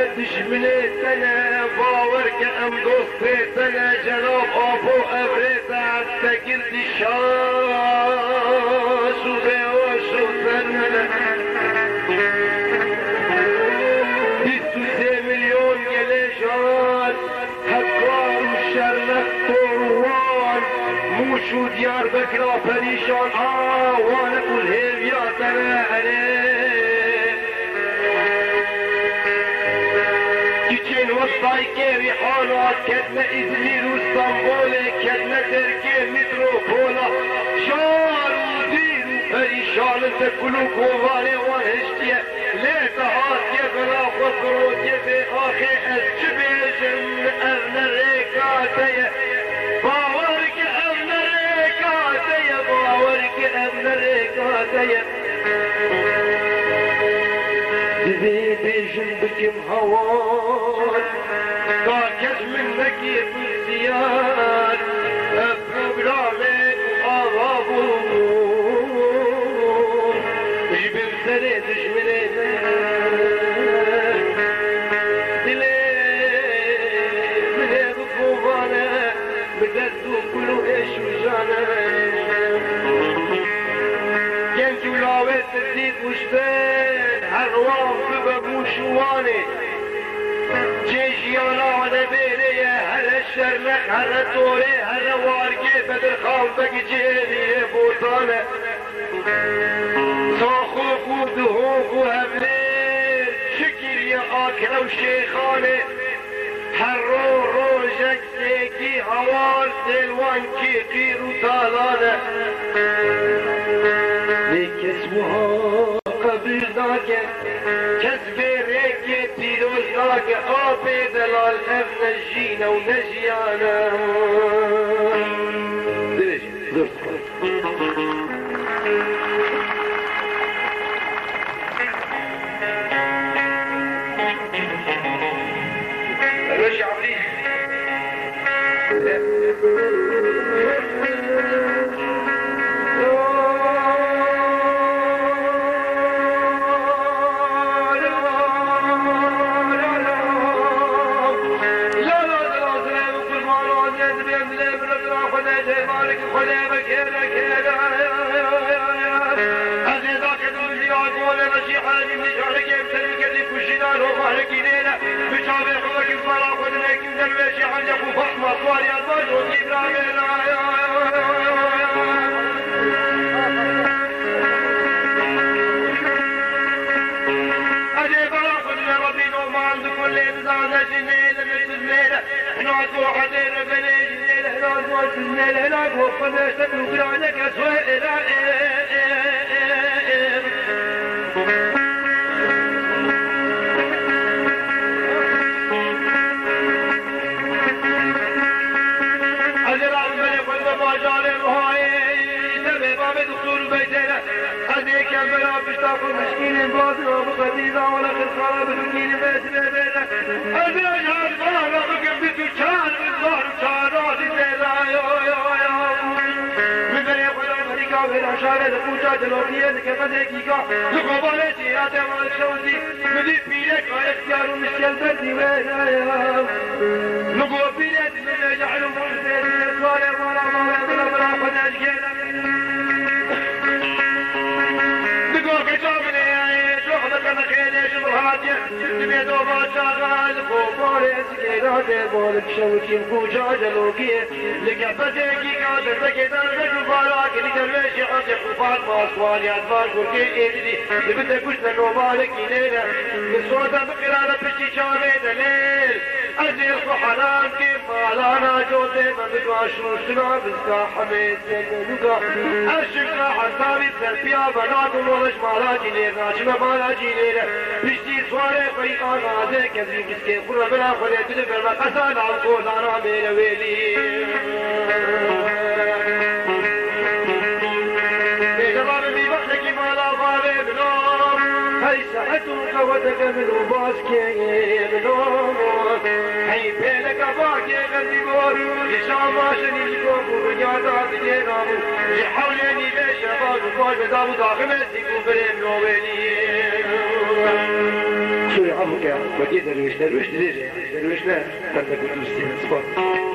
دشمنی تنه باور که ام دوستی تنه جناب آبو ابریت عستگل دیشان شده و شوتن منه 23 میلیون گلیشان حکار و شرنق توروان موشو دیار بکرا پریشان آوان کل هیویاتنه وسطای که ریحانات کدن ازمیر و استانبول کدن درکه متروپولا شار و دیر و پریشان تکلو کووانه و هشتیه لیتهات که بلا خسروتیه به آخه از چه بیشم ارن ریکاتیه باور که ارن ریکاتیه باور که ارن ریکاتیه دبي بيجن بكم هوان طاقت منك يبسيان بروغرامك وآغابون جبن سري دشمنين دلي مني بكوفانا بددو كلو ايش وجانا كنت ولاوات تزيد وشبان هروان ببموشواني جيشيانا على بيلي هل الشرنق هل الدوري هل واركي بدر خان بقي جيلي بوطانة صاخوك ودهوك وهبليل شكر يا آكرا وشيخاني هرو روجك سيكي هوان سلوان كي قيرو تالانة ليك اسمها قبل ذاك كسب ريكي تيروز ذاك آبي دلال اف نجينا ونجيانا درجة درست رجع عبدي يعفوك يا رب. ودي درويش درويش درويش لا تنك ودوستين سبحان